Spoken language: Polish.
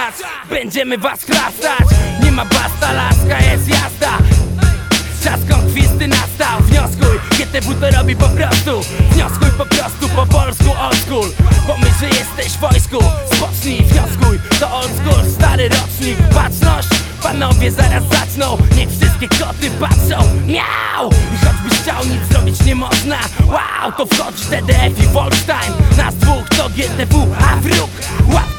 czas, będziemy was chlastać. Nie ma basta, laska jest jazda. Czas konkwisty nastał. Wnioskuj, GTW to robi po prostu. Wnioskuj po prostu, po polsku old school. Pomyśl, że jesteś w wojsku. Spocznij, wnioskuj, to old school. Stary rocznik, baczność. Panowie zaraz zaczną, niech wszystkie koty patrzą. Miau! I choćbyś chciał, nic zrobić nie można. Wow, to wchodzi TDF i Volkstein. Nas dwóch to GTW, a wróg łap